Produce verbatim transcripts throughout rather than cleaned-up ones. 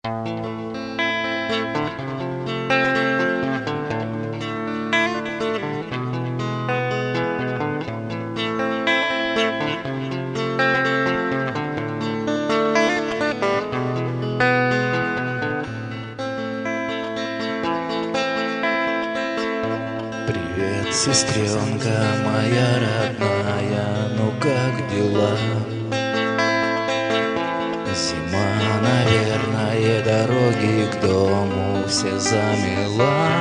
Привет, сестренка моя родная, ну как дела? Зима, наверное, дороги к дому все замела.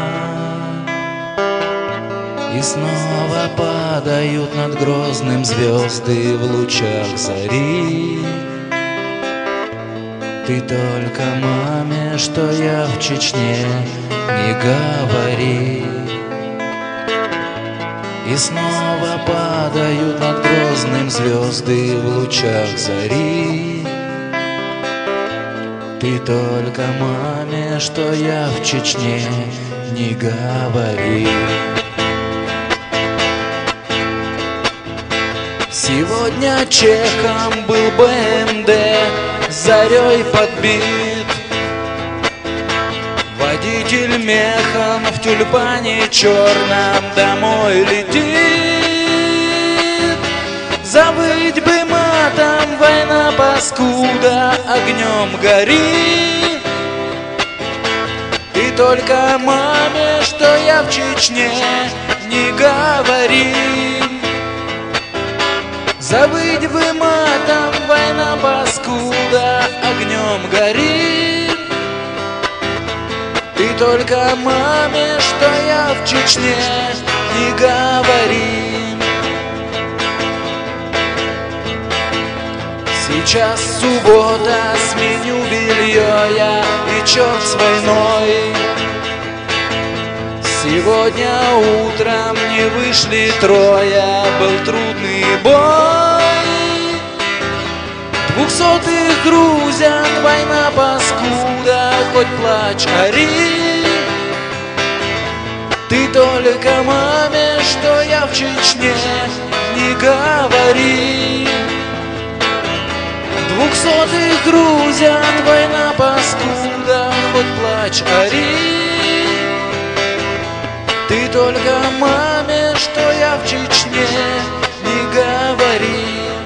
И снова падают над Грозным звезды в лучах зари. Ты только маме, что я в Чечне, не говори. И снова падают над Грозным звезды в лучах зари. Ты только маме, что я в Чечне, не говори. Сегодня чехом был бэ эм дэ, зарей подбит. Водитель мехом в тюльпане черном домой летит. Завыть бы матом, война паскуда огнем горит. Ты только маме, что я в Чечне, не говори. Завыть бы матом, война паскуда огнем горит. Ты только маме, что я в Чечне, не говори. Сейчас суббота, сменю белье я и черт с войной. Сегодня утром не вышли трое, был трудный бой. Двухсотых грузят, война паскуда, хоть плачь, ори. Ты только маме, что я в Чечне, не говори. Двухсотых грузят, война паскуда, хоть плачь, ори. Ты только маме, что я в Чечне, не говори.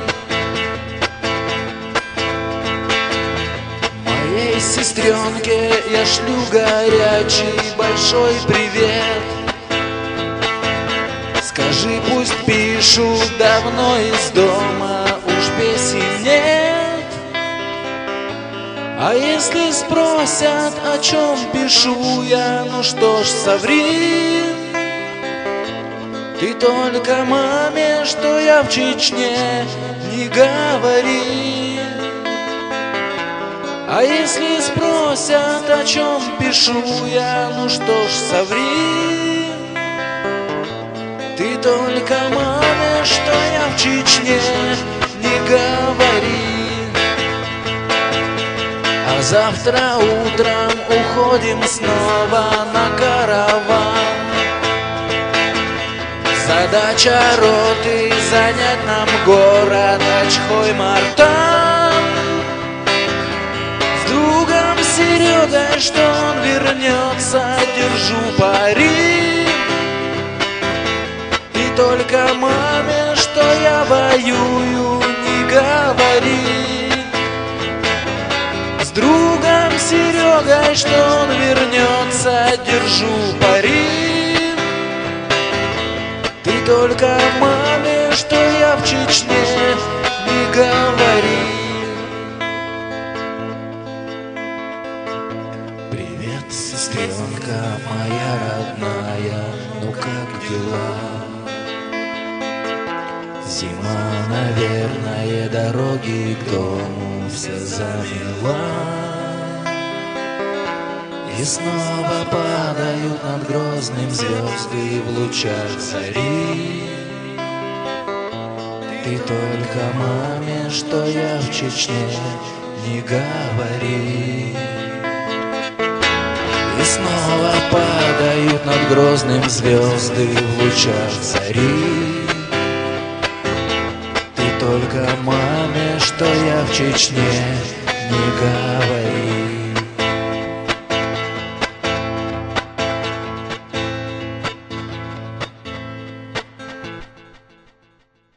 Моей сестренке я шлю горячий большой привет. Скажи, пусть пишут, давно из дома уж песен нет. А если спросят, о чем пишу я, ну что ж, соври. Ты только маме, что я в Чечне, не говори. А если спросят, о чем пишу я, ну что ж, соври. Ты только маме, что я в Чечне, не говори. А завтра утром уходим снова на караван. Задача роты — занять нам город Ачхой-Мартан. С другом Серегой, что он вернется, держу пари. Ты только маме, что я воюю, не говори. С другом Серегой, что он вернется, держу пари. Ты только маме, что я в Чечне, не говори. Привет, сестренка моя родная, ну как дела? Зима, наверное, дороги к дому все замела. И снова падают над Грозным звезды в лучах зари. Ты только маме, что я в Чечне, не говори. И снова падают над Грозным звезды в лучах зари. Ты только маме, что я в Чечне, не говори.